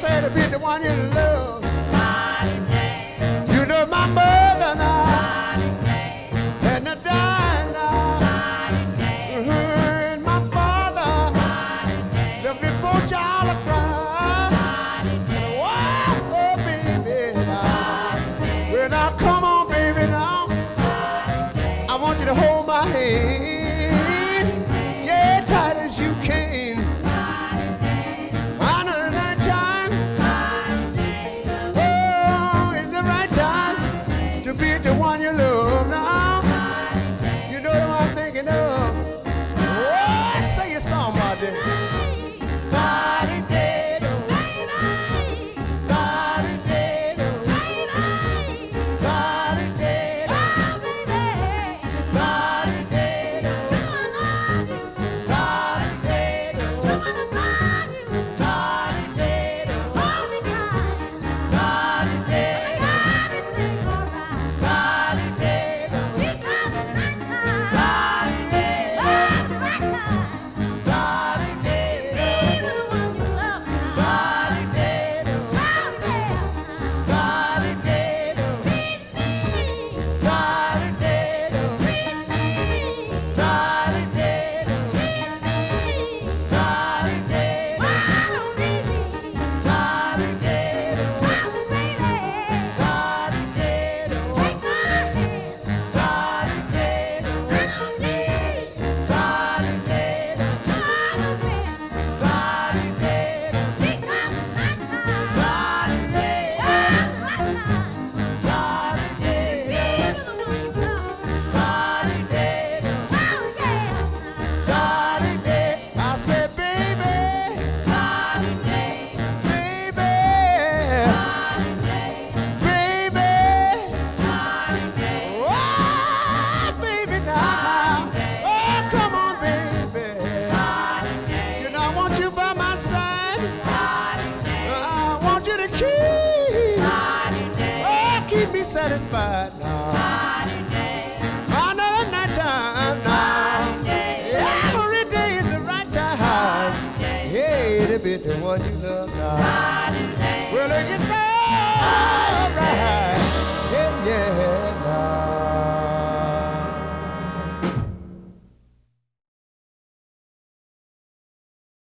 say to be the one you love. You know my mother now, and the dying now, and my father left me poor child to cry. Oh, baby, now, well, now come on, baby, now, I want you to hold my hand, yeah, tight as you can. The one you love now, you know what I'm thinking of. Oh, sing your song, Margie. Da-dee-dee-do. Da-dee-dee-do. Da-dee-dee-do. Da-dee-dee-do. Satisfied now. Another night time now. Every day is the right time. Hey, to be the one you love now. Well, if you say, all right.